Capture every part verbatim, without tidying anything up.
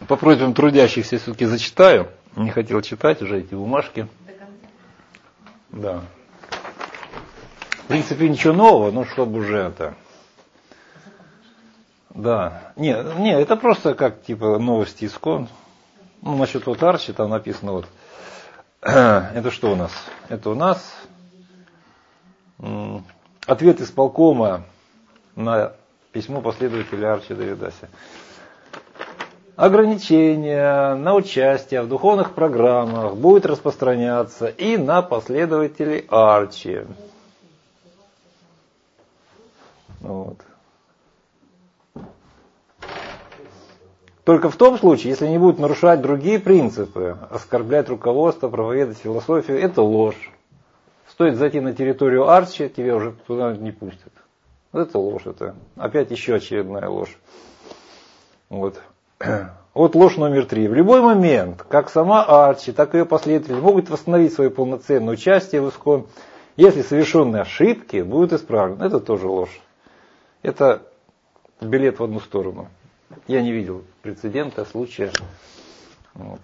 По просьбам трудящихся все-таки зачитаю. Не хотел читать уже эти бумажки. Да. В принципе, ничего нового, но чтобы уже это... Да. Не, не, это просто как типа новости ИСКОН. Ну, насчет вот Арчи там написано вот. Это что у нас? Это у нас м, ответ исполкома на письмо последователя Арчи Давидаси. Ограничение на участие в духовных программах будет распространяться и на последователей Арчи. Вот. Только в том случае, если они будут нарушать другие принципы, оскорблять руководство, проповедовать философию, это ложь. Стоит зайти на территорию Арчи, тебя уже туда не пустят. Это ложь, это опять еще очередная ложь. Вот. Вот ложь номер три. В любой момент, как сама Арчи, так и ее последователи могут восстановить свое полноценное участие в ИСКОН, если совершенные ошибки будут исправлены. Это тоже ложь. Это билет в одну сторону. Я не видел прецедента, случая. Вот.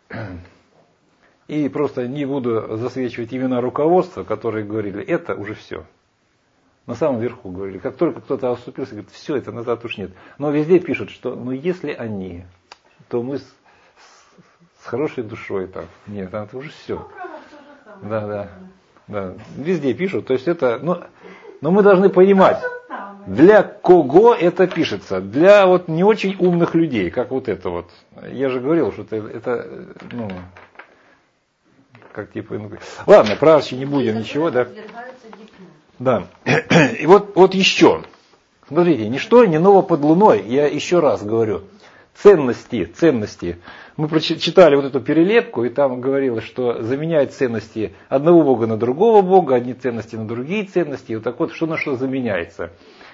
И просто не буду засвечивать имена руководства, которые говорили, это уже все. На самом верху говорили, как только кто-то оступился, говорит, все, это назад уж нет. Но везде пишут, что ну если они, то мы с, с хорошей душой там. Нет, там это уже все. Да, да, да. Везде пишут, то есть это, ну, но мы должны понимать, для кого это пишется? Для вот не очень умных людей, как вот это вот. Я же говорил, что это, это ну, как типа... Ну, ладно, про Арчи не будем ничего, да? Да. И вот, вот еще. Смотрите, ничто не ново под луной, я еще раз говорю. Ценности, ценности. Мы прочитали вот эту перелепку, и там говорилось, что заменяют ценности одного бога на другого бога, одни ценности на другие ценности. И вот так вот, что на что заменяется.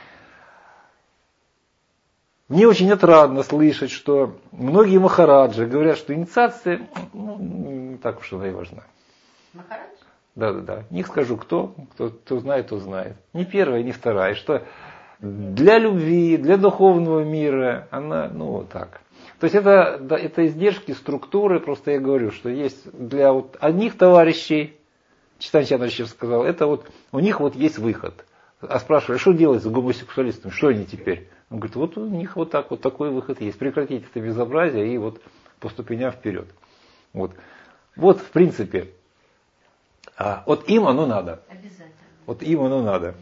Мне очень отрадно слышать, что многие махараджи говорят, что инициация ну, не так уж она и важна. Махарадж? Да, да, да. Не скажу кто, кто, кто знает, то знает. Не первая, не вторая. Что для любви, для духовного мира она, ну, вот так. То есть это, да, это издержки структуры, просто я говорю, что есть для вот одних товарищей, Читан Чандрович сказал, это вот, у них вот есть выход. А спрашивали, что делать с гомосексуалистами, что они теперь? Он говорит, вот у них вот так вот такой выход есть. Прекратить это безобразие и вот по ступеням вперед. Вот, вот в принципе, а, вот им оно надо. Обязательно. Вот им оно надо.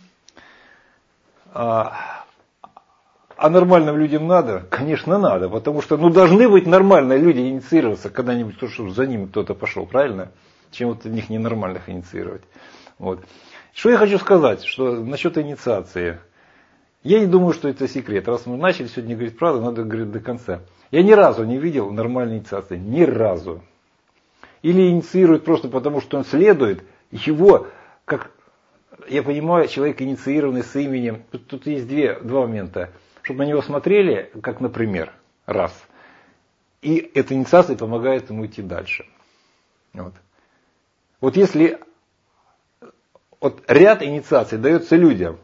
А, а нормальным людям надо? Конечно, надо. Потому что ну, должны быть нормальные люди инициироваться когда-нибудь, то, что за ними кто-то пошел, правильно? Чем вот них ненормальных инициировать. Вот. Что я хочу сказать, что насчет инициации. Я не думаю, что это секрет. Раз мы начали сегодня говорить правду, надо говорить до конца. Я ни разу не видел нормальной инициации. Ни разу. Или инициирует просто потому, что он следует его, как я понимаю, человек инициированный с именем. Тут, тут есть две, два момента. Чтобы на него смотрели, как на пример. Раз. И эта инициация помогает ему идти дальше. Вот, вот если вот ряд инициаций дается людям,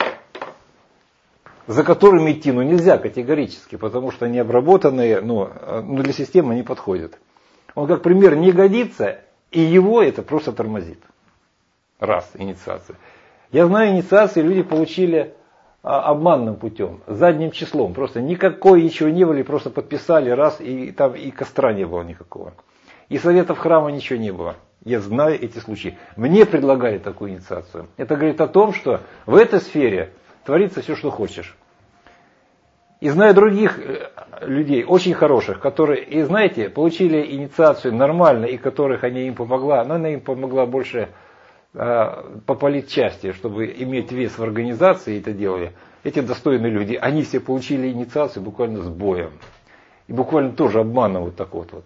за которыми идти ну, нельзя категорически, потому что они обработанные, ну, ну, для системы не подходят. Он как пример не годится, и его это просто тормозит. Раз, инициация. Я знаю, инициации люди получили а, обманным путем, задним числом. Просто никакой ничего не было, просто подписали раз, и там и костра не было никакого. И советов храма ничего не было. Я знаю эти случаи. Мне предлагали такую инициацию. Это говорит о том, что в этой сфере творится все, что хочешь. И знаю других людей, очень хороших, которые, и знаете, получили инициацию нормально, и которых они им помогла, но она им помогла больше э, по политчасти, чтобы иметь вес в организации, это делали. Эти достойные люди, они все получили инициацию буквально с боем. И буквально тоже обманом вот так вот. вот.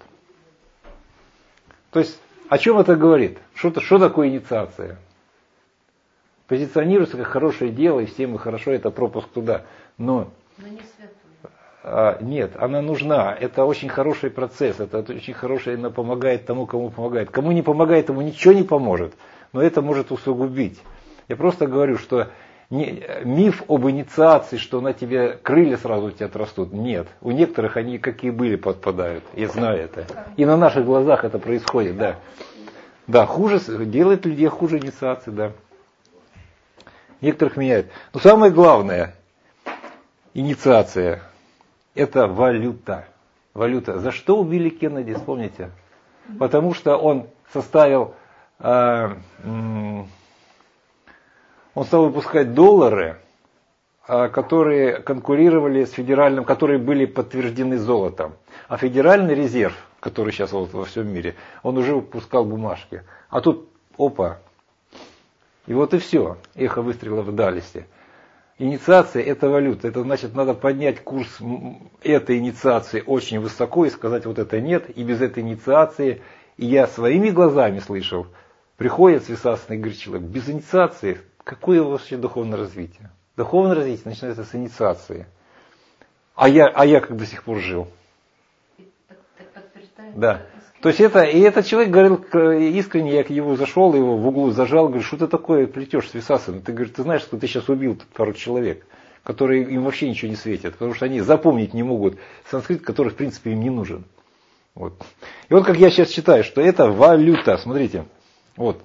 То есть, о чем это говорит? Что, что такое инициация? Позиционируется как хорошее дело, и всем и хорошо, это пропуск туда. Но, Но не святую. А, нет, она нужна. Это очень хороший процесс. Это очень хорошее, она помогает тому, кому помогает. Кому не помогает, ему ничего не поможет. Но это может усугубить. Я просто говорю, что Не, миф об инициации, что на тебе крылья сразу у тебя отрастут, нет. У некоторых они какие были подпадают, я знаю это. И на наших глазах это происходит, да. Да, хуже, делает людей хуже инициации, да. Некоторых меняет. Но самое главное, инициация, это валюта. Валюта. За что убили Кеннеди, вспомните? Потому что он составил, э, м- он стал выпускать доллары, э, которые конкурировали с федеральным, которые были подтверждены золотом. А Федеральный резерв, который сейчас вот во всем мире, он уже выпускал бумажки. А тут, опа, и вот и все. Эхо выстрела в Далласе. Инициация – это валюта. Это значит, надо поднять курс этой инициации очень высоко и сказать, вот это нет. И без этой инициации, и я своими глазами слышал, приходит свисасный, говорит человек, без инициации, какое вообще духовное развитие? Духовное развитие начинается с инициации. А я, а я как до сих пор жил. Да. То есть это, и этот человек говорил искренне, я к его зашел, его в углу зажал, говорю, что ты такое плетешь с висасами? Ты, говоришь, ты знаешь, что ты сейчас убил пару человек, которые им вообще ничего не светят, потому что они запомнить не могут санскрит, который в принципе им не нужен. Вот. И вот как я сейчас читаю, что это валюта, смотрите, вот.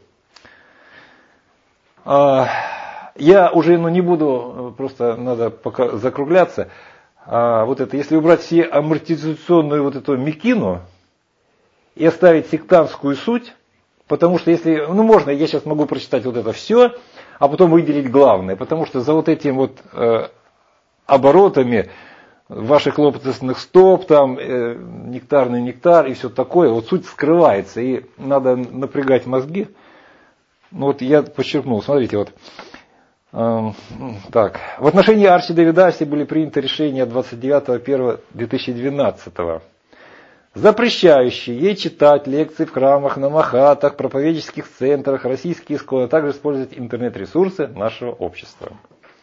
А, я уже ну, не буду, просто надо пока закругляться. А, вот это, если убрать все амортизационную вот эту мекину, и оставить сектантскую суть, потому что если, ну можно, я сейчас могу прочитать вот это все, а потом выделить главное, потому что за вот этим вот э, оборотами ваших лопастных стоп, там э, нектарный нектар и все такое, вот суть скрывается, и надо напрягать мозги. Ну вот я подчеркнул, смотрите, вот. Э, так, в отношении Арчи Давидаси были приняты решения двадцать девятого первого две тысячи двенадцатого. Запрещающие ей читать лекции в храмах, на махатах, проповедческих центрах, российские исконы, а также использовать интернет-ресурсы нашего общества.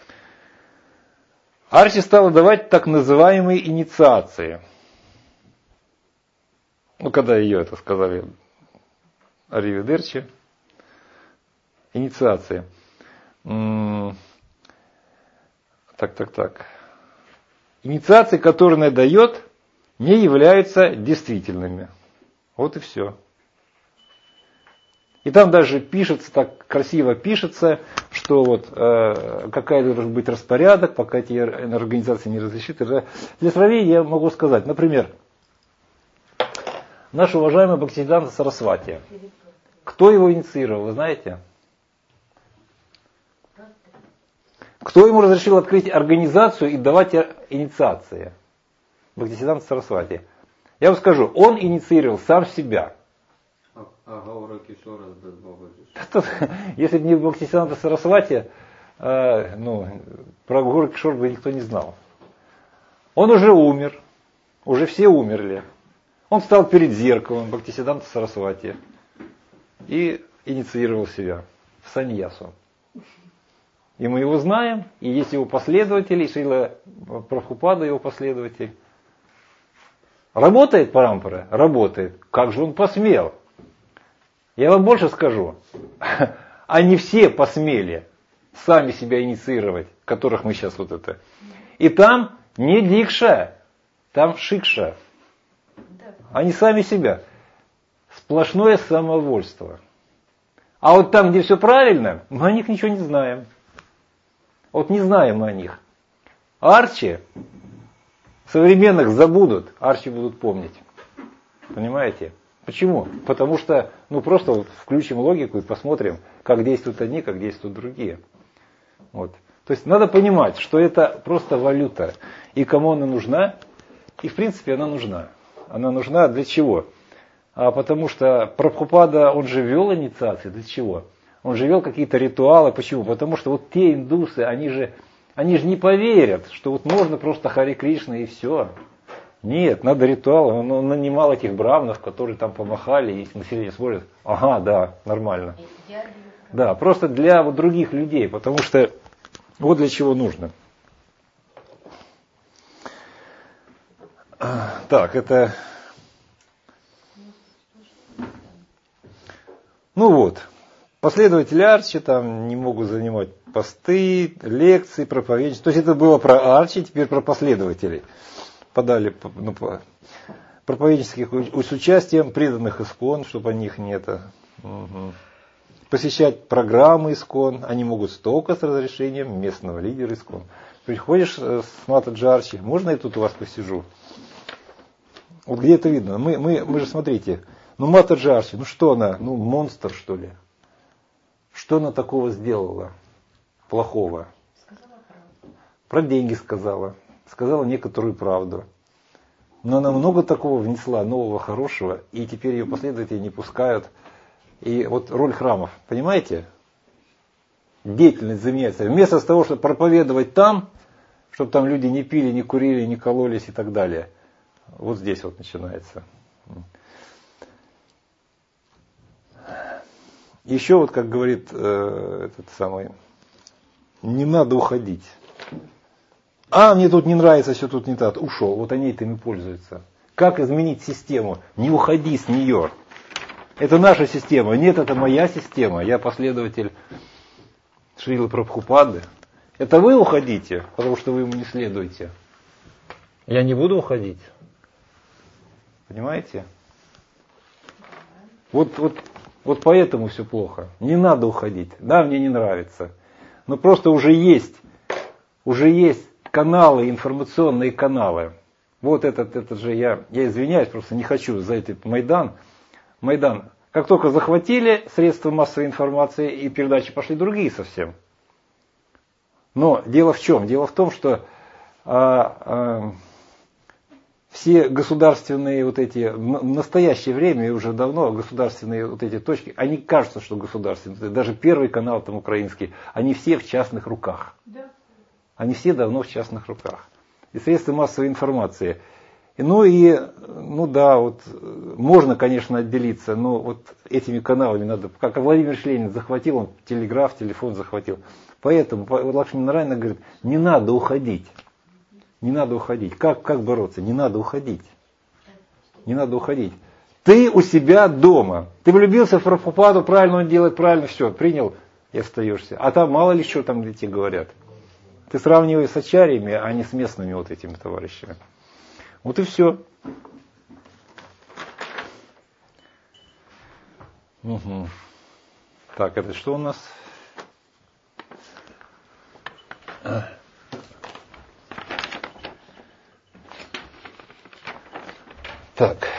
Арчи стала давать так называемые инициации. Ну, когда ее это сказали, аривидерчи, инициации. М-м- так, так, так. Инициации, которые она дает, не являются действительными. Вот и все. И там даже пишется, так красиво пишется, что вот э, какая должен быть распорядок, пока эти организации не разрешит. Для сравнения я могу сказать, например, наш уважаемый Бхактисиданта Сарасвати. Кто его инициировал, вы знаете? Кто ему разрешил открыть организацию и давать инициации? Бхактисиданта Сарасвати. Я вам скажу, он инициировал сам себя. А, а Гаура Кишора без Бога. Если бы не Бхактисиданта Сарасвати, э, ну, про Гаура Кишор бы никто не знал. Он уже умер, уже все умерли. Он встал перед зеркалом Бхактисиданта Сарасвати и инициировал себя в саньясу. И мы его знаем, и есть его последователи, Шрила Прабхупада его последователь. Работает парампара? Работает. Как же он посмел? Я вам больше скажу. Они все посмели сами себя инициировать, которых мы сейчас вот это. И там не дикша, там шикша. Они сами себя. Сплошное самовольство. А вот там, где все правильно, мы о них ничего не знаем. Вот не знаем мы о них. Арчи современных забудут, арчи будут помнить. Понимаете? Почему? Потому что, ну просто вот включим логику и посмотрим, как действуют одни, как действуют другие. Вот. То есть надо понимать, что это просто валюта. И кому она нужна? И в принципе она нужна. Она нужна для чего? А потому что Прабхупада, он же вел инициации, для чего? Он же вел какие-то ритуалы. Почему? Потому что вот те индусы, они же, они же не поверят, что вот можно просто Харе Кришна и все. Нет, надо ритуалы. Он, он нанимал этих брамнов, которые там помахали, и население смотрит, ага, да, нормально. Да, просто для вот других людей, потому что вот для чего нужно. Так, это... Ну вот. Последователи Арчи там не могут занимать посты, лекции, проповедничество. То есть это было про Арчи, теперь про последователей. Подали ну, проповеднических с участием преданных ИСККОН, чтобы о них не это. Угу. Посещать программы ИСККОН. Они могут только с разрешением местного лидера ИСККОН. Приходишь с Матаджи Арчи, можно я тут у вас посижу? Вот где это видно? Мы, мы, мы же смотрите, ну Матаджи Арчи, ну что она, ну монстр что ли? Что она такого сделала плохого? Сказала правду. Про деньги сказала. Сказала некоторую правду. Но она много такого внесла, нового, хорошего, и теперь ее последователи не пускают. И вот роль храмов, понимаете? Деятельность заменяется. Вместо того, чтобы проповедовать там, чтобы там люди не пили, не курили, не кололись и так далее. Вот здесь вот начинается. Еще вот, как говорит э, этот самый, не надо уходить. А, мне тут не нравится, все тут не так. Ушел. Вот они этим и пользуются. Как изменить систему? Не уходи с нее. Это наша система. Нет, это моя система. Я последователь Шрилы Прабхупады. Это вы уходите, потому что вы ему не следуете. Я не буду уходить. Понимаете? Вот, вот, вот поэтому все плохо. Не надо уходить. Да, мне не нравится. Но просто уже есть, уже есть каналы, информационные каналы. Вот этот, этот же, я, я извиняюсь, просто не хочу за этот Майдан. Майдан. Как только захватили средства массовой информации, и передачи пошли другие совсем. Но дело в чем? Дело в том, что а, а, все государственные вот эти, в настоящее время и уже давно государственные вот эти точки, они кажутся, что государственные. Даже Первый канал там украинский, они все в частных руках. Да. Они все давно в частных руках. И средства массовой информации. Ну и, ну да, вот можно, конечно, отделиться, но вот этими каналами надо, как Владимир Ленин захватил, он телеграф, телефон захватил. Поэтому Лакшми Нарайана говорит, не надо уходить. Не надо уходить. Как, как бороться? Не надо уходить. Не надо уходить. Ты у себя дома. Ты влюбился в Прабхупаду, правильно он делает, правильно, все, принял и остаешься. А там мало ли что там дети говорят. Ты сравниваешь с ачарьями, а не с местными вот этими товарищами. Вот и все. Угу. Так, это что у нас? А. Так.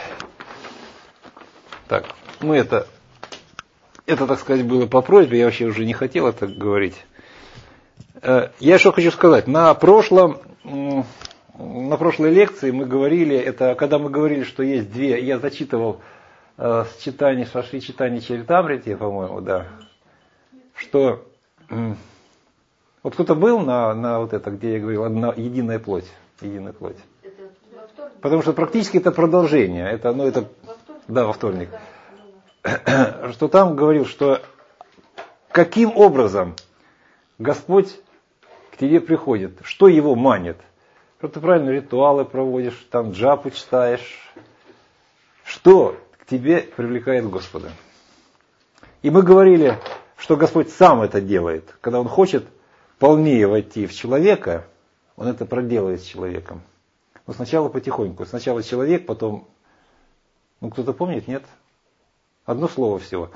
Так, мы это, это, так сказать, было по просьбе, я вообще уже не хотел это говорить. Я что хочу сказать, на прошлом, на прошлой лекции мы говорили, это когда мы говорили, что есть две, я зачитывал э, с читания Шашри читания Чаритамрити, по-моему, да, что э, вот кто-то был на, на вот это, где я говорил, одна единая плоть, единая плоть. Потому что практически это продолжение, это, ну, это, да, во вторник, что там говорил, что каким образом Господь к тебе приходит, что его манит. Что ты правильно ритуалы проводишь, там джапу читаешь. Что к тебе привлекает Господа? И мы говорили, что Господь сам это делает. Когда Он хочет полнее войти в человека, Он это проделает с человеком. Но сначала потихоньку. Сначала человек, потом... Ну, кто-то помнит, нет? Одно слово всего.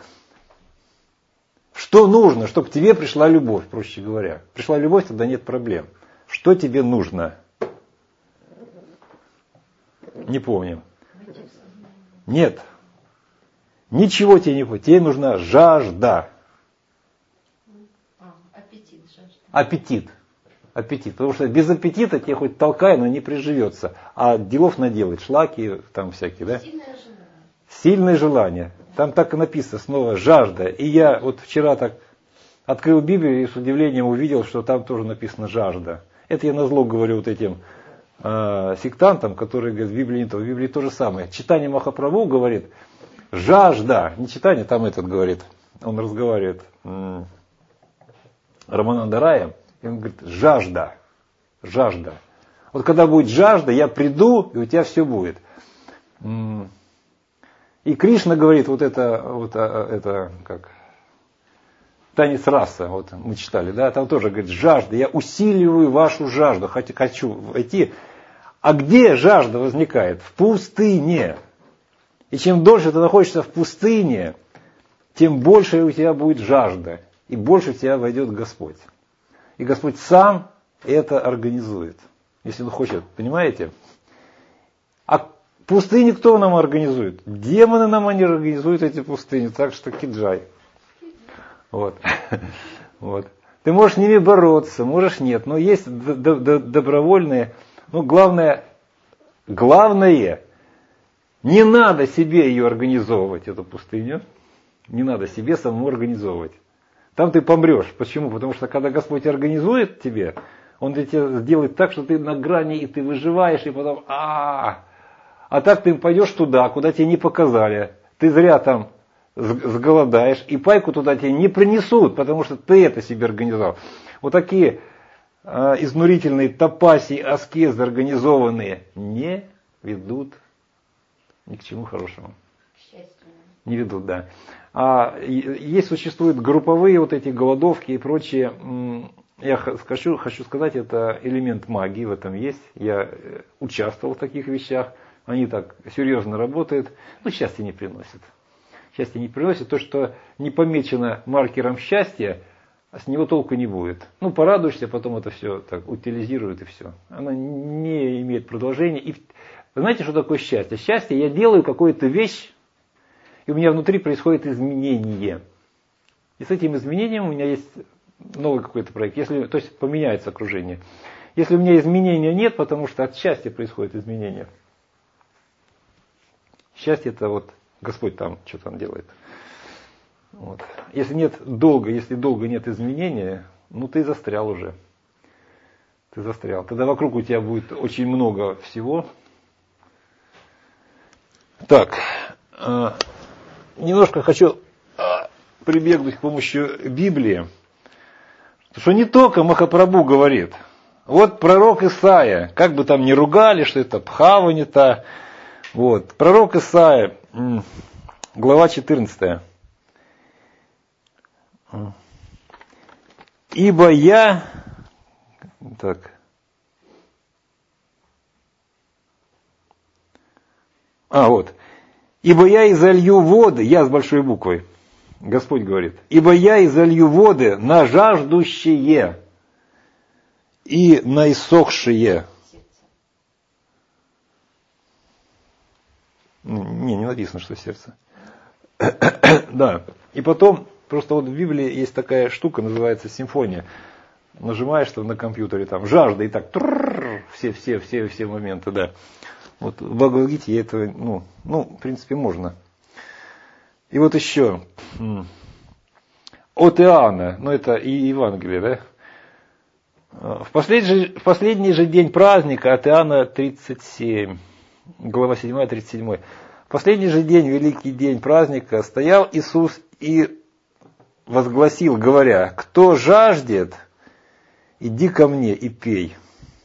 Что нужно, чтобы к тебе пришла любовь, проще говоря? Пришла любовь, тогда нет проблем. Что тебе нужно? Не помню. Нет. Ничего тебе не помню. Тебе нужна жажда. А, аппетит, жажда. Аппетит. Аппетит. Потому что без аппетита тебе хоть толкай, но не приживется. А делов наделать, шлаки там всякие, да? Сильное желание. Сильное желание. Там так и написано снова жажда. И я вот вчера так открыл Библию и с удивлением увидел, что там тоже написано жажда. Это я назло говорю вот этим э, сектантам, которые говорят, в Библии не то. В Библии то же самое. Читание Махапрабху говорит жажда. Не читание, там этот говорит. Он разговаривает м- Рамананда Рая. И он говорит жажда. Жажда. Вот когда будет жажда, я приду, и у тебя все будет. М- И Кришна говорит, вот это, вот это, как, танец раса, вот мы читали, да, там тоже говорит, жажда, я усиливаю вашу жажду, хочу, хочу войти. А где жажда возникает? В пустыне. И чем дольше ты находишься в пустыне, тем больше у тебя будет жажда, и больше в тебя войдет Господь. И Господь сам это организует, если Он хочет, понимаете? А пустыни кто нам организует? Демоны нам они организуют эти пустыни, так что киджай. Вот. Вот. Ты можешь с ними бороться, можешь нет, но есть добровольные, ну главное, главное, не надо себе ее организовывать, эту пустыню, не надо себе самому организовывать. Там ты помрешь. Почему? Потому что когда Господь организует тебе, Он тебе сделает так, что ты на грани, и ты выживаешь, и потом а А так ты пойдешь туда, куда тебе не показали. Ты зря там сголодаешь, и пайку туда тебе не принесут, потому что ты это себе организовал. Вот такие э, изнурительные тапаси, аскезы организованные не ведут ни к чему хорошему. Не ведут, да. А есть, существуют групповые вот эти голодовки и прочее. Я хочу, хочу сказать, это элемент магии в этом есть. Я участвовал в таких вещах. Они так серьезно работают, но счастья не приносят. Счастья не приносит. То, что не помечено маркером счастья, с него толку не будет. Ну, порадуешься, потом это все так утилизирует и все. Оно не имеет продолжения. И знаете, что такое счастье? Счастье, я делаю какую-то вещь, и у меня внутри происходит изменение. И с этим изменением у меня есть новый какой-то проект. Если, то есть поменяется окружение. Если у меня изменения нет, потому что от счастья происходит изменение. Счастье это вот Господь там что там делает. Вот. Если нет долга, если долго нет изменения, ну ты застрял уже. Ты застрял. Когда вокруг у тебя будет очень много всего. Так. Немножко хочу прибегнуть к помощи Библии. Что не только Махапрабху говорит. Вот пророк Исаия, как бы там ни ругали, что это Пхава не та. Вот. Пророк Исаия, глава четырнадцатая. Ибо я... Так. А, вот. Ибо я изолью воды, я с большой буквой, Господь говорит, ибо я изолью воды на жаждущие и на иссохшие. Не, не написано, что сердце. Да. И потом, просто вот в Библии есть такая штука, называется симфония. Нажимаешь что на компьютере, там, жажда, и так, все, все, все, все моменты, да. Вот в Бхагавад-гите это, ну, ну, в принципе, можно. И вот еще. От Иоанна, ну это и Евангелие, да? В последний, в последний же день праздника от Иоанна тридцать семь, глава седьмая, тридцать семь. В последний же день, великий день праздника, стоял Иисус и возгласил, говоря, кто жаждет, иди ко мне и пей.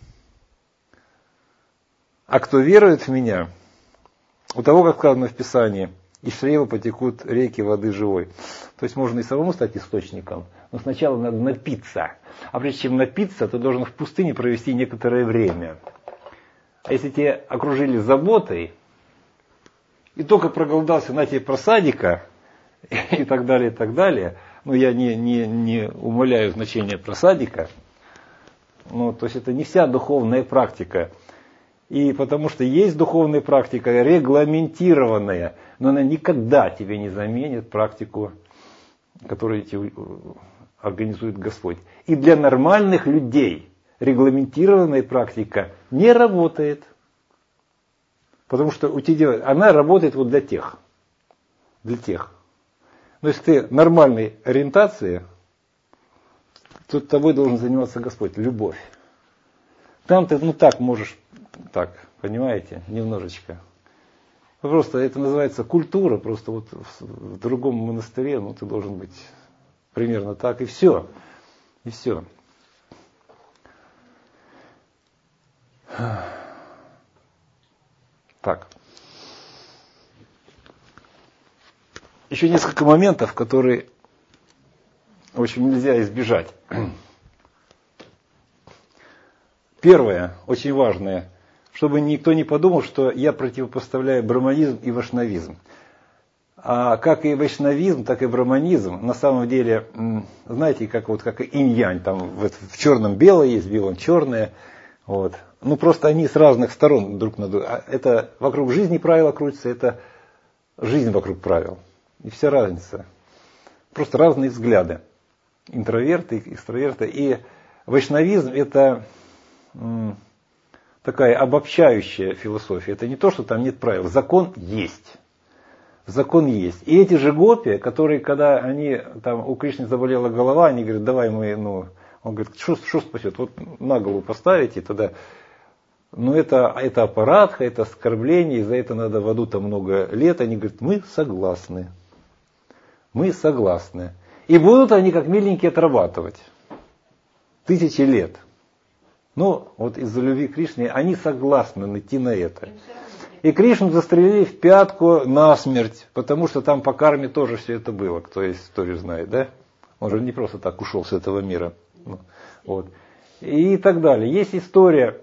А кто верует в меня, у того, как сказано в Писании, из чрева потекут реки воды живой. То есть можно и самому стать источником, но сначала надо напиться. А прежде чем напиться, ты должен в пустыне провести некоторое время. А если тебя окружили заботой, и только проголодался на тебе просадика, и так далее, и так далее, ну я не, не, не умаляю значение просадика, ну, то есть это не вся духовная практика. И потому что есть духовная практика, регламентированная, но она никогда тебе не заменит практику, которую тебе организует Господь. И для нормальных людей регламентированная практика не работает. Потому что у тебя, она работает вот для тех. Для тех. Но если ты нормальной ориентации, то тобой должен заниматься Господь. Любовь. Там ты, ну так можешь, так, понимаете, немножечко. Просто это называется культура, просто вот в, в другом монастыре, ну ты должен быть примерно так, и все. И все. Так. Еще несколько моментов, которые в общем, нельзя избежать. Первое, очень важное, чтобы никто не подумал, что я противопоставляю брахманизм и вайшнавизм. А как и вайшнавизм, так и брахманизм, на самом деле, знаете, как вот как инь-янь, там в, в черном белое есть, в белом черное. Вот. Ну просто они с разных сторон друг на друга. Это вокруг жизни правила крутятся, это жизнь вокруг правил. И вся разница. Просто разные взгляды. Интроверты, экстраверты. И вайшнавизм это м, такая обобщающая философия. Это не то, что там нет правил. Закон есть. Закон есть. И эти же гопи, которые, когда они, там, у Кришны заболела голова, они говорят, давай мы, ну, он говорит, что, что спасет? Вот на голову поставите, тогда, ну, это, это аппаратха, это оскорбление, и за это надо в аду там много лет. Они говорят, мы согласны. Мы согласны. И будут они как миленькие отрабатывать. Тысячи лет. Ну, вот из-за любви к Кришне они согласны идти на это. И Кришну застрелили в пятку насмерть, потому что там по карме тоже все это было, кто есть историю знает, да? Он же не просто так ушел с этого мира. Вот. И так далее. Есть история,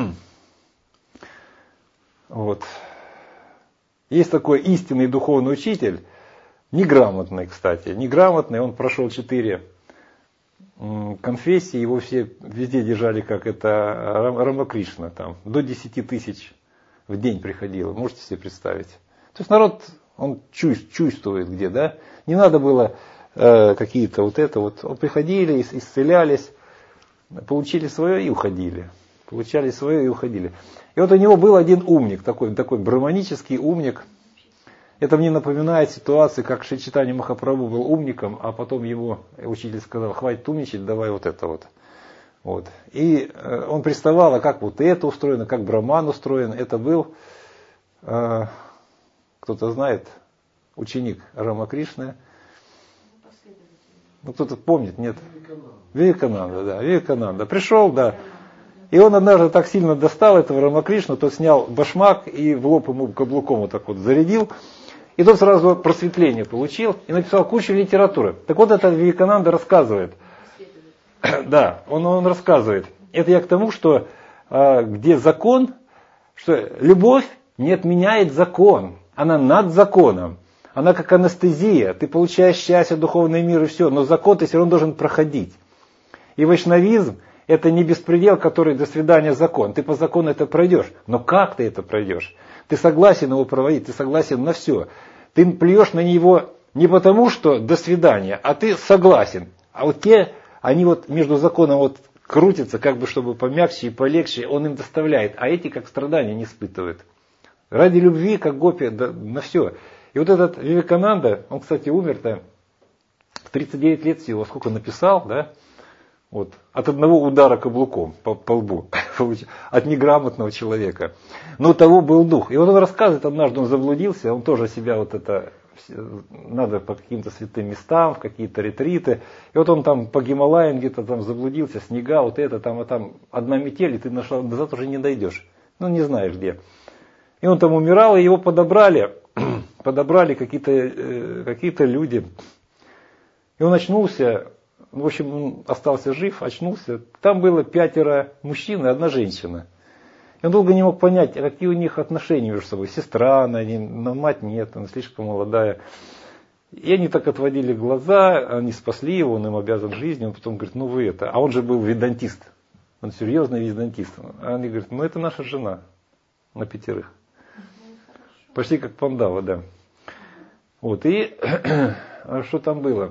вот. Есть такой истинный духовный учитель, неграмотный, кстати, неграмотный, он прошел четыре конфессии, его все везде держали, как это Рамакришна, там, до десяти тысяч в день приходило, можете себе представить. То есть народ, он чувствует где, да? Не надо было э, какие-то вот это вот. Приходили, исцелялись, получили свое и уходили. Получали свое и уходили. И вот у него был один умник, такой, такой брахманический умник. Это мне напоминает ситуацию, как Шри Чайтанья Махапрабху был умником, а потом его учитель сказал, хватит умничать, давай вот это вот. Вот. И э, он приставал, а как вот это устроено, как Брахман устроен. Это был, э, кто-то знает, ученик Рамакришны. Ну, кто-то помнит, нет? Вивекананда, да, Вивекананда. Пришел, да. И он однажды так сильно достал этого Рамакришну, тот снял башмак и в лоб ему каблуком вот так вот зарядил. И тот сразу просветление получил и написал кучу литературы. Так вот, это Вивекананда рассказывает. Да, он, он рассказывает. Это я к тому, что э, где закон, что любовь не отменяет закон. Она над законом. Она как анестезия. Ты получаешь счастье, духовный мир и все. Но закон ты все равно должен проходить. И вайшнавизм это не беспредел, который до свидания закон. Ты по закону это пройдешь. Но как ты это пройдешь? Ты согласен его проводить, ты согласен на все. Ты плюешь на него не потому, что до свидания, а ты согласен. А вот те... Они вот между законом вот крутятся, как бы чтобы помягче и полегче, он им доставляет, а эти как страдания не испытывают. Ради любви, как гопи, да, на все. И вот этот Вивекананда, он, кстати, умер-то в тридцать девять лет всего, сколько написал, да, вот, от одного удара каблуком по, по лбу, от неграмотного человека. Но у того был дух. И вот он рассказывает, однажды он заблудился, он тоже себя вот это... надо по каким-то святым местам, в какие-то ретриты. И вот он там по Гималаям где-то там заблудился, снега, вот это, там, а там одна метель, и ты нашел, назад уже не дойдешь. Ну, не знаешь где. И он там умирал, и его подобрали, подобрали какие-то, э, какие-то люди. И он очнулся, в общем, он остался жив, очнулся. Там было пятеро мужчин и одна женщина. И он долго не мог понять, какие у них отношения между собой. Сестра она, не, но мать нет, она слишком молодая. И они так отводили глаза, они спасли его, он им обязан жизнью. Он потом говорит, ну вы это. А он же был ведантист. Он серьезный ведантист. А они говорят, ну это наша жена на пятерых. Почти как Пандава, да. Вот, и что там было?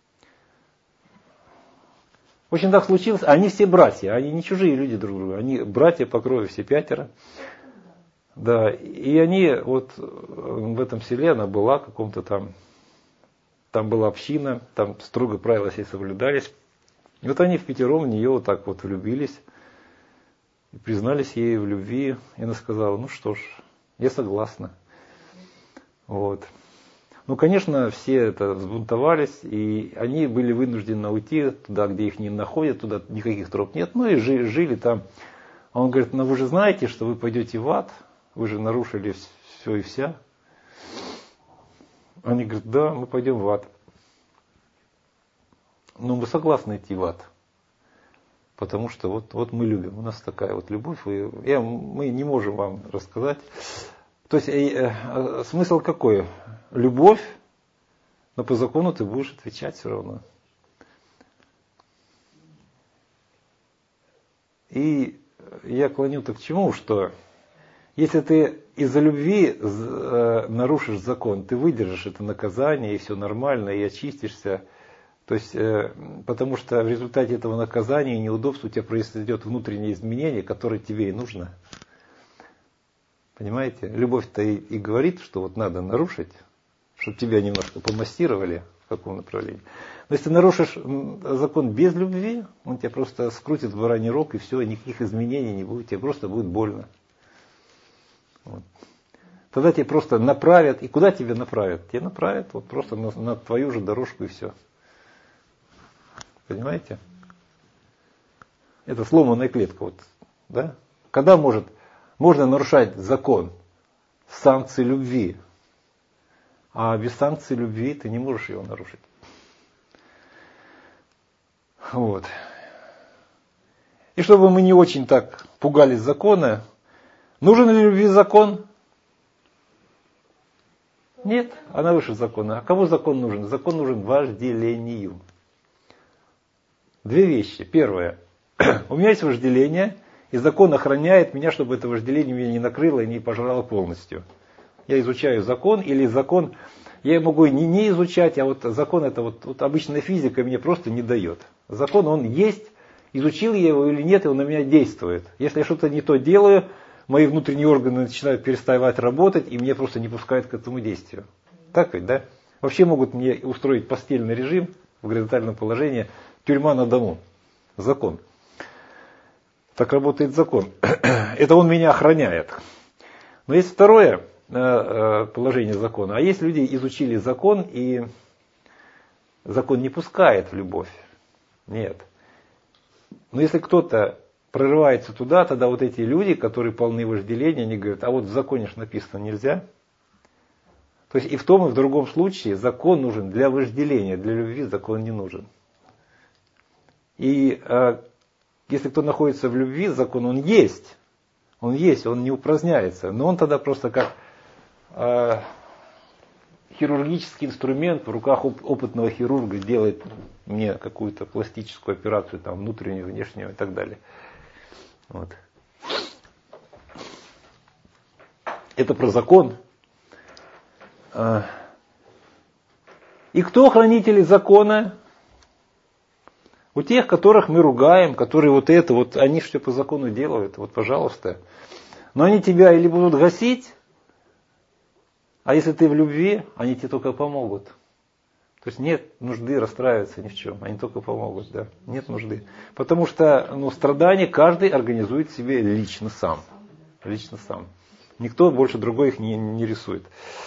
В общем, так случилось. Они все братья, они не чужие люди друг другу. Они братья по крови, все пятеро. Да, и они вот в этом селе, она была в каком-то там, там была община, там строго правила все соблюдались. И вот они впятером в нее вот так вот влюбились. И признались ей в любви. И она сказала, ну что ж, я согласна. Вот. Ну, конечно, все это взбунтовались, и они были вынуждены уйти туда, где их не находят, туда никаких троп нет, ну и жили, жили там. А он говорит, ну вы же знаете, что вы пойдете в ад, вы же нарушили все и вся. Они говорят, да, мы пойдем в ад. ну, мы согласны идти в ад. Потому что вот, вот мы любим, у нас такая вот любовь, и я, мы не можем вам рассказать. То есть э, э, смысл какой? Любовь, но по закону ты будешь отвечать все равно. И я клоню-то к чему, что если ты из-за любви э, нарушишь закон, ты выдержишь это наказание, и все нормально, и очистишься. То есть, э, потому что в результате этого наказания и неудобства у тебя произойдет внутреннее изменение, которое тебе и нужно. Понимаете? Любовь-то и, и говорит, что вот надо нарушить, чтобы тебя немножко помассировали в каком направлении. Но если ты нарушишь закон без любви, он тебя просто скрутит в бараний рог, и все, никаких изменений не будет, тебе просто будет больно. Вот. Тогда тебе просто направят. И куда тебя направят? Тебе направят вот просто на, на твою же дорожку, и все. Понимаете? Это сломанная клетка. Вот, да? Когда может, можно нарушать закон с санкцией любви, а без санкции любви ты не можешь его нарушить. Вот. И чтобы мы не очень так пугались закона, нужен ли любви закон? Нет, она выше закона. А кому закон нужен? Закон нужен вожделению. Две вещи. Первое. У меня есть вожделение, и закон охраняет меня, чтобы это вожделение меня не накрыло и не пожрало полностью. Я изучаю закон, или закон, я могу не, не изучать, а вот закон это вот, вот обычная физика мне просто не дает. Закон, он есть, изучил я его или нет, и он на меня действует. Если я что-то не то делаю, мои внутренние органы начинают переставать работать, и меня просто не пускают к этому действию. Так ведь, да? Вообще могут мне устроить постельный режим в горизонтальном положении, тюрьма на дому. Закон. Так работает закон. Это он меня охраняет. Но есть второе положение закона. А есть люди, изучили закон, и закон не пускает в любовь. Нет. Но если кто-то прорывается туда, тогда вот эти люди, которые полны вожделения, они говорят, а вот в законе же написано нельзя. То есть и в том, и в другом случае закон нужен для вожделения, для любви закон не нужен. И э, если кто находится в любви, закон он есть. Он есть, он не упраздняется. Но он тогда просто как э, хирургический инструмент в руках оп- опытного хирурга делает мне какую-то пластическую операцию, там, внутреннюю, внешнюю и так далее. Вот. Это про закон. И кто хранители закона? У тех, которых мы ругаем, которые вот это, вот они все по закону делают, вот пожалуйста. Но они тебя или будут гасить, а если ты в любви, они тебе только помогут. То есть нет нужды расстраиваться ни в чем, они только помогут, да. Нет нужды. Потому что ну, страдания каждый организует себе лично сам. Лично сам. Никто больше другой их не, не рисует.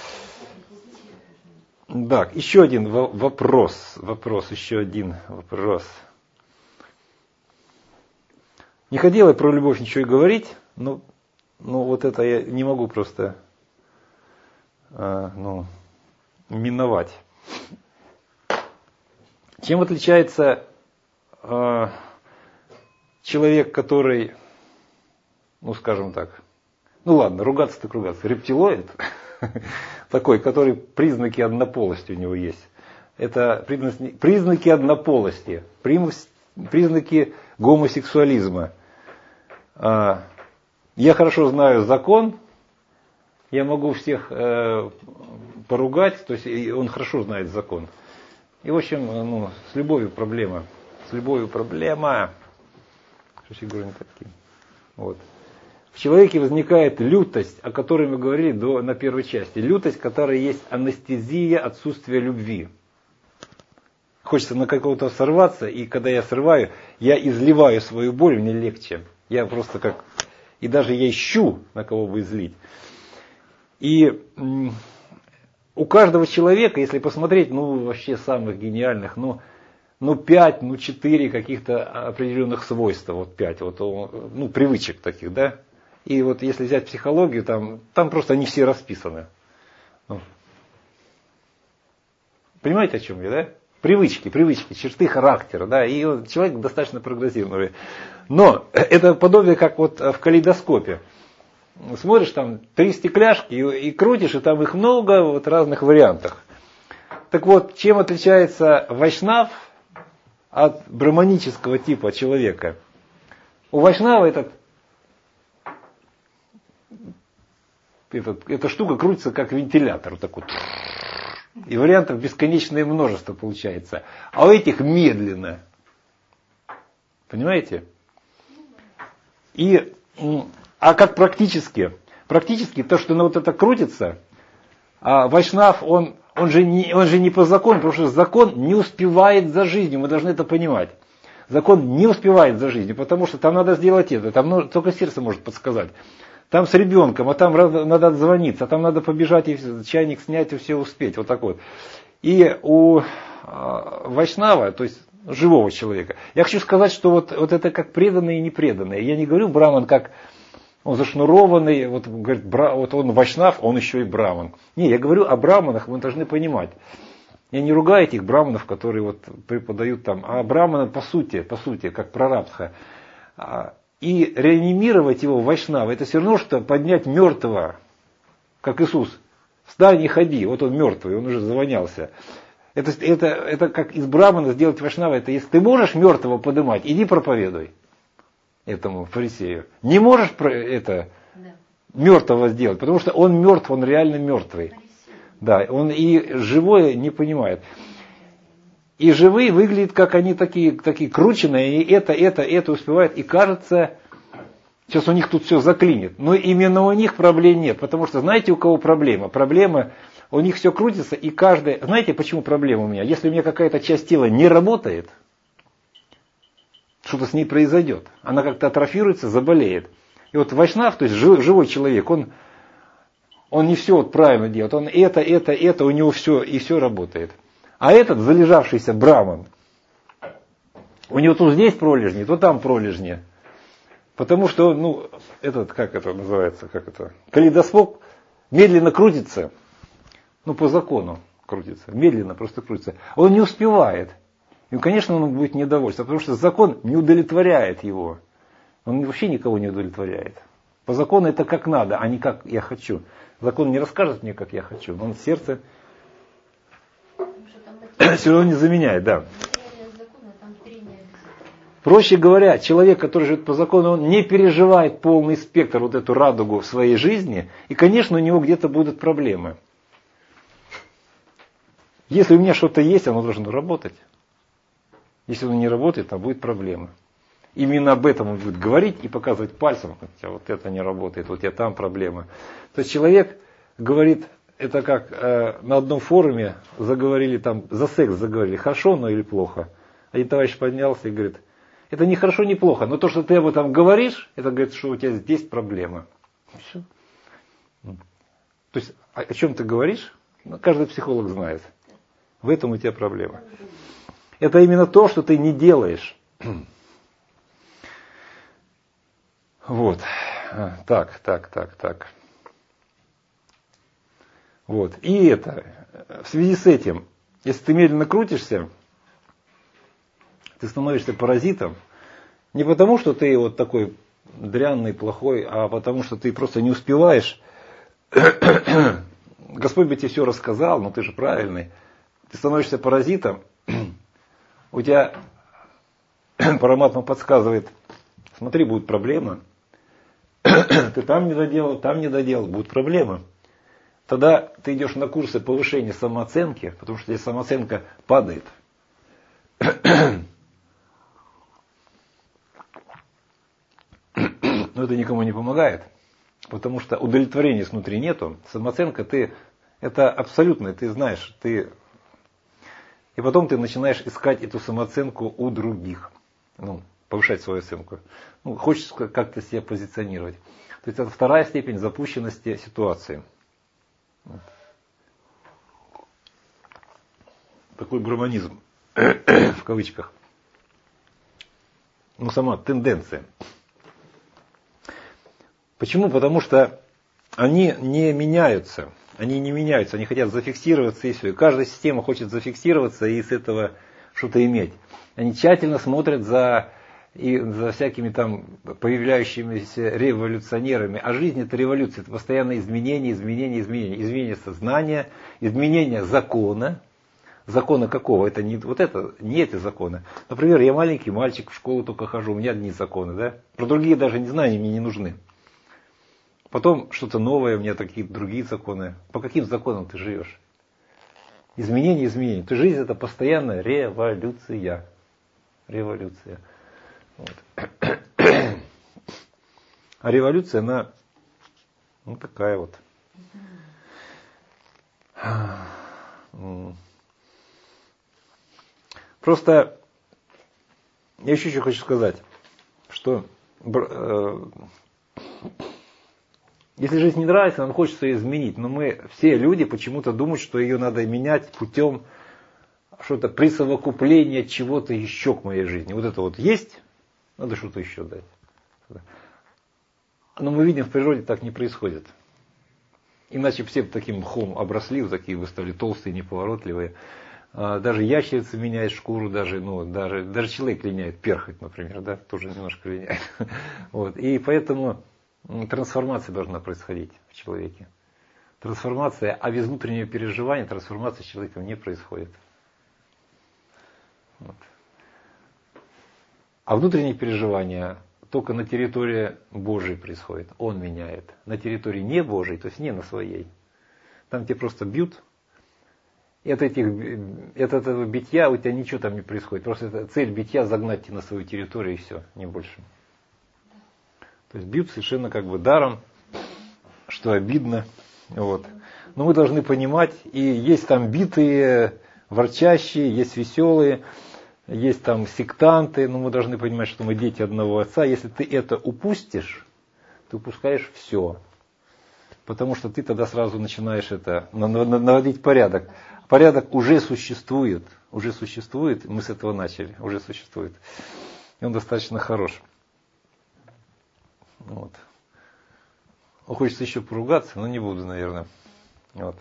Так, еще один вопрос. Вопрос, еще один вопрос. Не хотел я про любовь ничего и говорить, но, но вот это я не могу просто а, ну, миновать. Чем отличается э, человек, который, ну скажем так, ну ладно, ругаться так ругаться, рептилоид, такой, который признаки однополости у него есть. Это признаки однополости, признаки гомосексуализма. Я хорошо знаю закон, я могу всех э, поругать, то есть он хорошо знает закон. И, в общем, ну, с любовью проблема. С любовью проблема. Вот. В человеке возникает лютость, о которой мы говорили до, на первой части. Лютость, которая есть анестезия отсутствия любви. Хочется на какого-то сорваться, и когда я срываю, я изливаю свою боль, мне легче. Я просто как... И даже я ищу, на кого бы излить. И... У каждого человека, если посмотреть, ну, вообще самых гениальных, ну, ну, пять, ну, четыре каких-то определенных свойств, вот пять, вот, ну, привычек таких, да. И вот если взять психологию, там, там просто они все расписаны. Ну. Понимаете, о чем я, да? Привычки, привычки, черты характера, да, и вот человек достаточно прогрессивный. Но это подобие, как вот в калейдоскопе. Смотришь, там три стекляшки и, и крутишь, и там их много вот разных вариантах. Так вот, чем отличается вайшнав от брахманического типа человека? У вайшнава этот, этот, эта штука крутится как вентилятор, вот такой. И вариантов бесконечное множество получается. А у этих медленно. Понимаете? И, а как практически? Практически то, что на вот это крутится, а вайшнав, он, он, же не, он же не по закону, потому что закон не успевает за жизнью, мы должны это понимать. Закон не успевает за жизнью, потому что там надо сделать это, там ну, только сердце может подсказать. Там с ребенком, а там надо отзвониться, а там надо побежать и чайник снять и все успеть. Вот так вот. И у э, вайшнава, то есть живого человека, я хочу сказать, что вот, вот это как преданные и непреданные. Я не говорю браман как он зашнурованный, вот, говорит, бра, вот он вайшнав, он еще и браман. Не, я говорю о браманах, мы должны понимать. Я не ругаю этих браманов, которые вот преподают там, а браманы по сути, по сути, как прарабдха. И реанимировать его вайшнава, это все равно, что поднять мертвого, как Иисус. Встань и ходи, вот он мертвый, он уже завонялся. Это, это, это как из брамана сделать вайшнава, это если ты можешь мертвого поднимать, иди проповедуй этому фарисею. Не можешь это, да. мертвого сделать, потому что он мертв, он реально мертвый. Фарисей. Да, он и живое не понимает. И живые выглядят, как они такие, такие крученные, и это, это, это успевают. И кажется, сейчас у них тут все заклинит. Но именно у них проблем нет. Потому что знаете, у кого проблема? Проблема, у них все крутится, и каждая... Знаете, почему проблема у меня? Если у меня какая-то часть тела не работает, что-то с ней произойдет. Она как-то атрофируется, заболеет. И вот вайшнав, то есть живой человек, он, он не все вот правильно делает. Он это, это, это, у него все, и все работает. А этот залежавшийся браман, у него тут здесь пролежни, то там пролежни. Потому что, ну, этот, как это называется, как это, калейдоскоп медленно крутится, ну, по закону крутится, медленно просто крутится. Он не успевает. И, конечно, он будет недовольствоваться, потому что закон не удовлетворяет его. Он вообще никого не удовлетворяет. По закону это как надо, а не как я хочу. Закон не расскажет мне, как я хочу, но он сердце все равно не заменяет, да. Проще говоря, человек, который живет по закону, он не переживает полный спектр, вот эту радугу в своей жизни, и, конечно, у него где-то будут проблемы. Если у меня что-то есть, оно должно работать. Если оно не работает, там будет проблема. Именно об этом он будет говорить и показывать пальцем, хотя вот это не работает, вот я там проблема. То есть человек говорит, это как э, на одном форуме заговорили там, за секс заговорили, хорошо оно или плохо. Один товарищ поднялся и говорит, это не хорошо, не плохо, но то, что ты об этом говоришь, это говорит, что у тебя здесь проблема. Все. То есть о, о чем ты говоришь, ну, каждый психолог знает. В этом у тебя проблема. Это именно то, что ты не делаешь. Вот. Так, так, так, так. Вот. И это, в связи с этим, если ты медленно крутишься, ты становишься паразитом, не потому, что ты вот такой дрянный, плохой, а потому, что ты просто не успеваешь. Господь бы тебе все рассказал, но ты же правильный. Ты становишься паразитом, у тебя Параматма подсказывает, смотри, будет проблема. Ты там не доделал, там не доделал, будут проблемы. Тогда ты идешь на курсы повышения самооценки, потому что здесь самооценка падает. Но это никому не помогает, потому что удовлетворения внутри нету. Самооценка, ты, это абсолютно, ты знаешь, ты... И потом ты начинаешь искать эту самооценку у других. Ну, повышать свою оценку. Ну, хочешь как-то себя позиционировать. То есть это вторая степень запущенности ситуации. Вот. Такой брахманизм, в кавычках. Ну, сама тенденция. Почему? Потому что они не меняются. Они не меняются, они хотят зафиксироваться и все. И каждая система хочет зафиксироваться и с этого что-то иметь. Они тщательно смотрят за, и за всякими там появляющимися революционерами. А жизнь это революция, это постоянное изменение, изменение, изменение. Изменение сознания, изменение закона. Закона какого? Это не, вот это, не эти законы. Например, я маленький мальчик, в школу только хожу, у меня одни законы, да? Про другие даже не знаю, они мне не нужны. Потом что-то новое, у меня такие другие законы. По каким законам ты живешь? Изменение, изменение. То есть жизнь это постоянная революция. Революция. Вот. А революция, она ну, такая вот. Просто я еще что хочу сказать, что э, если жизнь не нравится, нам хочется ее изменить, но мы все люди почему-то думают, что ее надо менять путем что-то присовокупления чего-то еще к моей жизни. Вот это вот есть, надо что-то еще дать. Но мы видим, в природе так не происходит. Иначе все бы таким мхом обросли, вот такие бы стали толстые, неповоротливые. Даже ящерица меняет шкуру, даже, ну, даже, даже человек линяет, перхоть, например, да, тоже немножко линяет. Вот. И поэтому трансформация должна происходить в человеке. Трансформация, а без внутреннего переживания трансформация с человеком не происходит. Вот. А внутренние переживания только на территории Божией происходит. Он меняет. На территории не Божией, то есть не на своей. Там тебя просто бьют. И от, этих, от этого битья у тебя ничего там не происходит. Просто это цель битья загнать тебя на свою территорию и все, не больше. То есть бьют совершенно как бы даром, что обидно. Вот. Но мы должны понимать, и есть там битые, ворчащие, есть веселые, есть там сектанты, но мы должны понимать, что мы дети одного отца. Если ты это упустишь, ты упускаешь все. Потому что ты тогда сразу начинаешь это, наводить порядок. Порядок уже существует, уже существует, мы с этого начали, уже существует. И он достаточно хорош. Вот. Хочется еще поругаться, но не буду, наверное. Вот.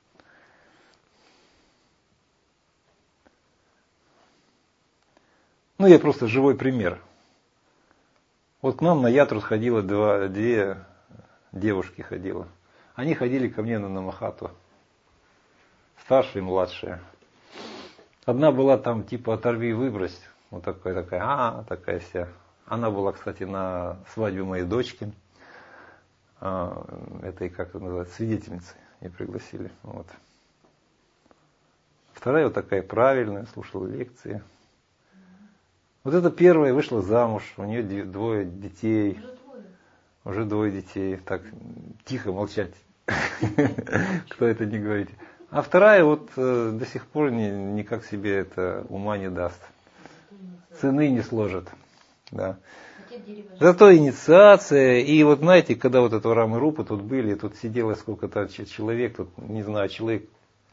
Ну, я просто живой пример. Вот к нам на Ятру ходило два, две девушки ходило. Они ходили ко мне на Намахату. Старшая и младшая. Одна была там типа оторви и выбрось. Вот такая, такая, а, такая вся. Она была, кстати, на свадьбе моей дочки. А, этой, как это называется, свидетельницей. Ее пригласили. Вот. Вторая вот такая правильная, слушала лекции. Вот эта первая вышла замуж, у нее двое детей. Уже двое. Уже двое детей. Так, тихо молчать. Кто это не говорит. А вторая вот э, до сих пор ни, никак себе это ума не даст. Цены не сложит. Да. Зато инициация. И вот знаете, когда вот это Рам и Рупа тут были, тут сидело сколько-то человек, тут, не знаю, человек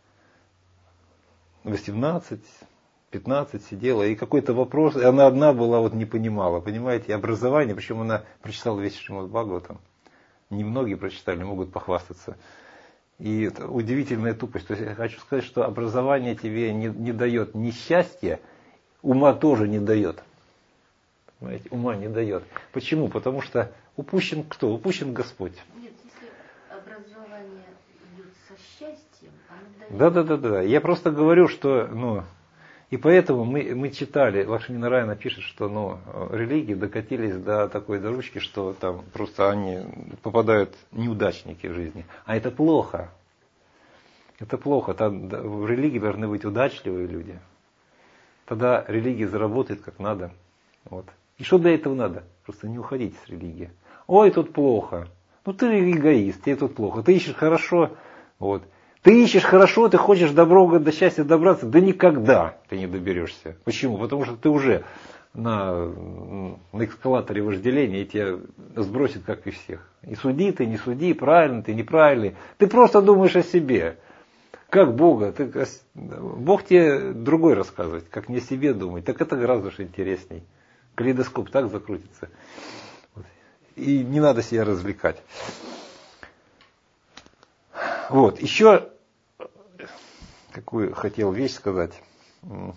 восемнадцать, пятнадцать сидела, и какой-то вопрос, и она одна была, вот не понимала, понимаете, образование, причем она прочитала весь Шримад Бхагаватам. Немногие прочитали, могут похвастаться. И это удивительная тупость. То есть я хочу сказать, что образование тебе не, не дает ни счастья, ума тоже не дает. Понимаете, ума не дает. Почему? Потому что упущен кто? Упущен Господь. Нет, если образование идет со счастьем, оно дает... Да, да, да, да. Я просто говорю, что, ну, и поэтому мы, мы читали, Лакшми Нараяна пишет, что, ну, религии докатились до такой дорожки, что там просто они попадают неудачники в жизни. А это плохо. Это плохо. Там, в религии должны быть удачливые люди. Тогда религия заработает как надо. Вот. И что для этого надо? Просто не уходить с религии. Ой, тут плохо. Ну ты эгоист, тебе тут плохо. Ты ищешь хорошо. Вот. Ты ищешь хорошо, ты хочешь добро, до счастья добраться, да никогда ты не доберешься. Почему? Потому что ты уже на, на эскалаторе вожделения, и тебя сбросит, как и всех. И суди ты, не суди, правильно ты, неправильный. Ты просто думаешь о себе. Как Бога? Ты, Бог тебе другой рассказывает, как не о себе думать. Так это гораздо уж интересней. Калейдоскоп так закрутится. И не надо себя развлекать. Вот, еще какую хотел вещь сказать. Ну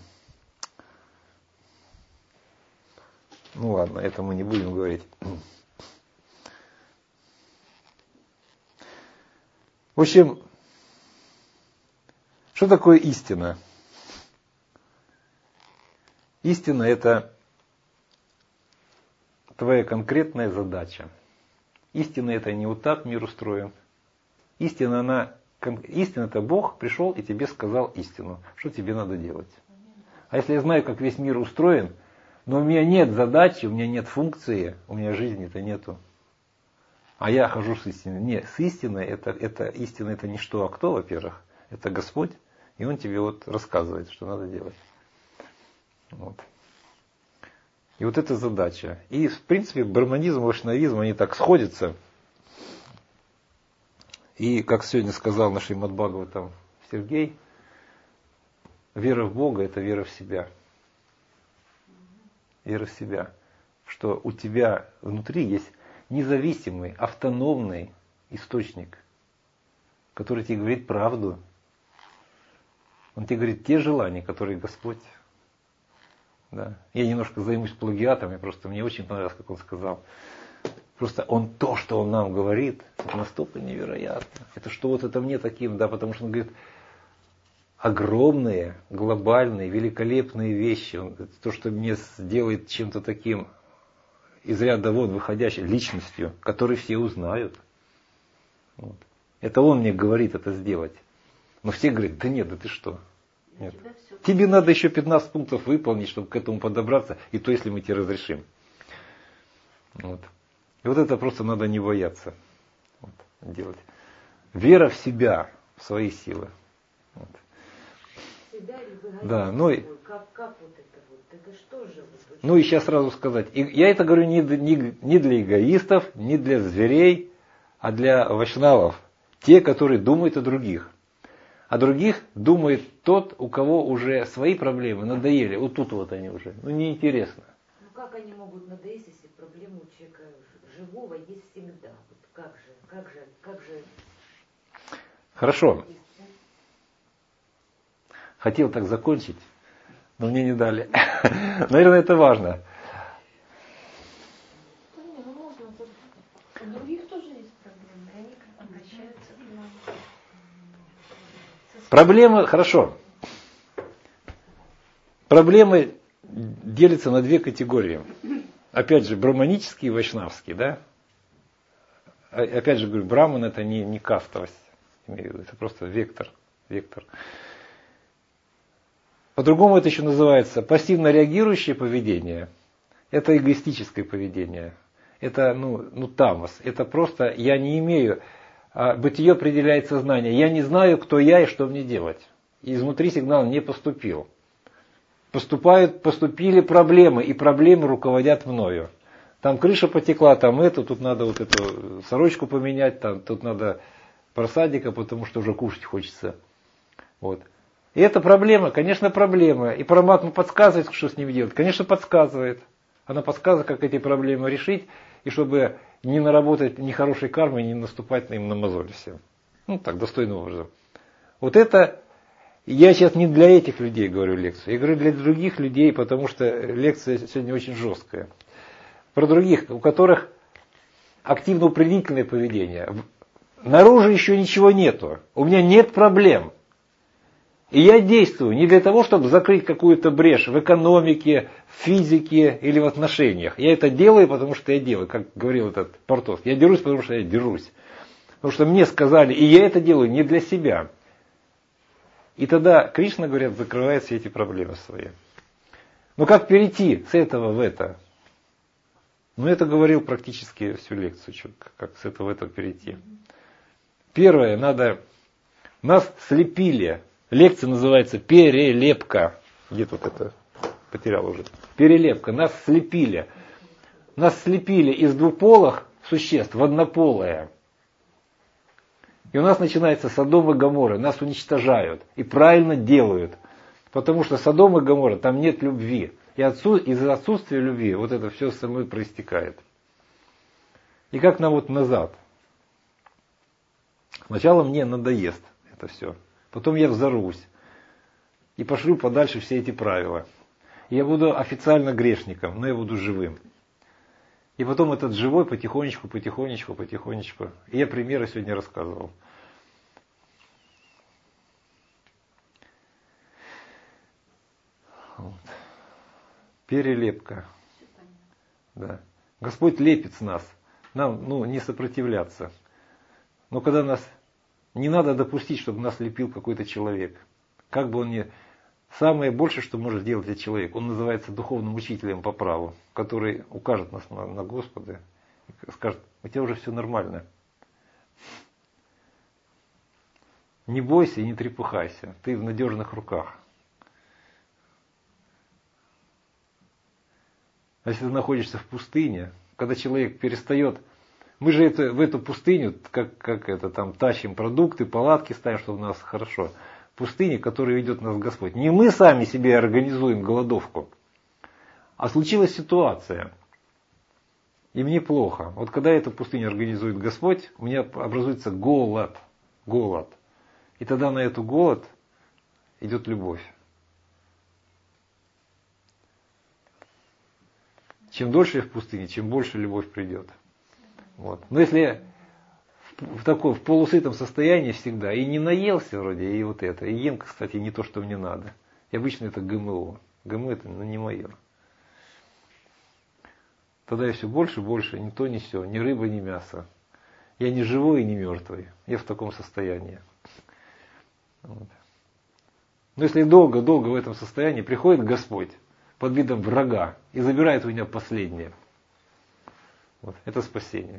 ладно, это мы не будем говорить. В общем, что такое истина? Истина – это твоя конкретная задача. Истина – это не вот так мир устроен. Истина, она, истина – это Бог пришел и тебе сказал истину, что тебе надо делать. А если я знаю, как весь мир устроен, но у меня нет задачи, у меня нет функции, у меня жизни-то нету. А я хожу с истиной. Нет, с истиной, это, это истина, это не что, а кто, во-первых. Это Господь, и Он тебе вот рассказывает, что надо делать. Вот. И вот эта задача. И в принципе брахманизм и вайшнавизм, они так сходятся. И как сегодня сказал наш Шримад Бхагаватам Сергей, вера в Бога – это вера в себя. Вера в себя. Что у тебя внутри есть независимый, автономный источник, который тебе говорит правду. Он тебе говорит те желания, которые Господь. Да. Я немножко займусь плагиатом, просто мне очень понравилось, как он сказал. Просто он то, что он нам говорит, это настолько невероятно. Это что вот это мне таким, да, потому что он говорит огромные, глобальные, великолепные вещи. Он, то, что мне сделает чем-то таким из ряда вон выходящей личностью, которую все узнают. Вот. Это он мне говорит это сделать. Но все говорят, да нет, да ты что? Нет. Тебе надо еще пятнадцать пунктов выполнить, чтобы к этому подобраться, и то, если мы тебе разрешим. Вот. И вот это просто надо не бояться вот, делать. Вера в себя, в свои силы. Вот. Себя или да, ну, и, как, как вот это вот? Это что же? Вот, ну и сейчас сразу сказать. И я это говорю не, не, не для эгоистов, не для зверей, а для вайшнавов. Те, которые думают о других. О других думает тот, у кого уже свои проблемы надоели. Вот тут вот они уже. Ну неинтересно. Ну как они могут надоесть, если проблемы у человека живого есть всегда? Вот как же, как же, как же... Хорошо. Хотел так закончить, но мне не дали. Наверное, это важно. У других тоже есть проблемы, они обращаются к нам. Проблемы, хорошо. Проблемы делятся на две категории. Опять же, брахманические и вайшнавские, да? Опять же, говорю, браман это не, не кастовость. Это просто вектор. вектор. По-другому это еще называется пассивно реагирующее поведение. Это эгоистическое поведение. Это, ну, ну тамос. Это просто я не имею... Бытие определяет сознание. Я не знаю, кто я и что мне делать. И изнутри сигнал не поступил. Поступают, поступили проблемы, и проблемы руководят мною. Там крыша потекла, там это, тут надо вот эту сорочку поменять, там, тут надо просадика, потому что уже кушать хочется. Вот. И это проблема, конечно, проблема. И Параматма подсказывает, что с ним делать. Конечно, подсказывает. Она подсказывает, как эти проблемы решить, и чтобы не наработать нехорошей кармы, не наступать на им на мозоли всем. Ну, так, достойным образом. Вот это, я сейчас не для этих людей говорю лекцию, я говорю для других людей, потому что лекция сегодня очень жесткая. Про других, у которых активно-упредительное поведение. Наружу еще ничего нету, у меня нет проблем. И я действую не для того, чтобы закрыть какую-то брешь в экономике, в физике или в отношениях. Я это делаю, потому что я делаю, как говорил этот Портос. Я дерусь, потому что я дерусь. Потому что мне сказали, и я это делаю не для себя. И тогда Кришна, говорят, закрывает все эти проблемы свои. Но как перейти с этого в это? Ну, это говорил практически всю лекцию, как с этого в это перейти. Первое, надо... Нас слепили. Лекция называется «Перелепка». Где тут это? Потерял уже. Перелепка. Нас слепили. Нас слепили из двуполых существ в однополое. И у нас начинается Содом и Гоморра. Нас уничтожают. И правильно делают. Потому что Содом и Гоморра, там нет любви. И отсу... из-за отсутствия любви вот это все само проистекает. И как нам вот назад? Сначала мне надоест это все. Потом я взорвусь. И пошлю подальше все эти правила. И я буду официально грешником, но я буду живым. И потом этот живой потихонечку, потихонечку, потихонечку. И я примеры сегодня рассказывал. Вот. Перелепка. Да. Господь лепит с нас. Нам ну, не сопротивляться. Но когда нас... Не надо допустить, чтобы нас лепил какой-то человек. Как бы он ни... Самое большее, что может сделать этот человек, он называется духовным учителем по праву, который укажет нас на, на Господа и скажет, у тебя уже все нормально. Не бойся и не трепыхайся, ты в надежных руках. А если ты находишься в пустыне, когда человек перестает... Мы же это, в эту пустыню, как, как это, там, тащим продукты, палатки ставим, чтобы у нас хорошо. Пустыне, которая ведет нас Господь. Не мы сами себе организуем голодовку, а случилась ситуация. И мне плохо. Вот когда эту пустыню организует Господь, у меня образуется голод. Голод. И тогда на эту голод идет любовь. Чем дольше я в пустыне, чем больше любовь придет. Вот. Но если я в, таком, в полусытом состоянии всегда, и не наелся вроде, и вот это, и ем, кстати, не то, что мне надо. И обычно это ГМО. ГМО это ну, не мое. Тогда я все больше и больше, ни то, ни сё, ни рыба, ни мясо. Я не живой и не мертвый. Я в таком состоянии. Вот. Но если долго-долго в этом состоянии, приходит Господь под видом врага и забирает у меня последнее. Вот, это спасение.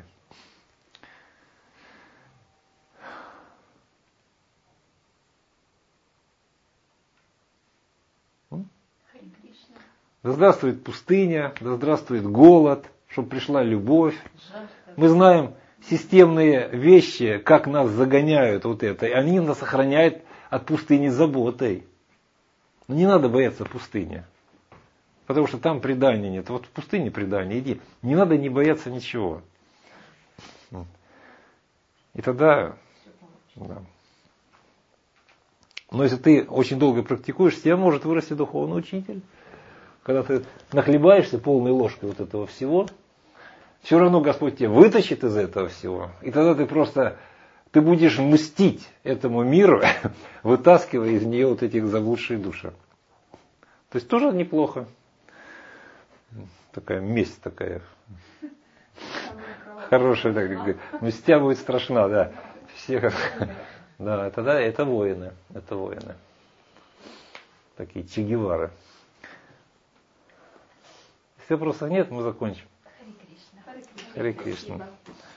Да здравствует пустыня, да здравствует голод, чтобы пришла любовь. Мы знаем системные вещи, как нас загоняют вот это, и они нас охраняют от пустыни заботой. Но не надо бояться пустыни. Потому что там предания нет. Вот в пустыне предания иди. Не надо не бояться ничего. И тогда... Да. Но если ты очень долго практикуешь, тебя может вырасти духовный учитель. Когда ты нахлебаешься полной ложкой вот этого всего, все равно Господь тебя вытащит из этого всего. И тогда ты просто... Ты будешь мстить этому миру, вытаскивая из нее вот этих заблудшие души. То есть тоже неплохо. Такая месть такая. Хорошая, так, мстя будет страшна, да. Все, да, тогда это воины. Это воины. Такие Че Гевары. Если вопросов нет, мы закончим. Харе Кришна.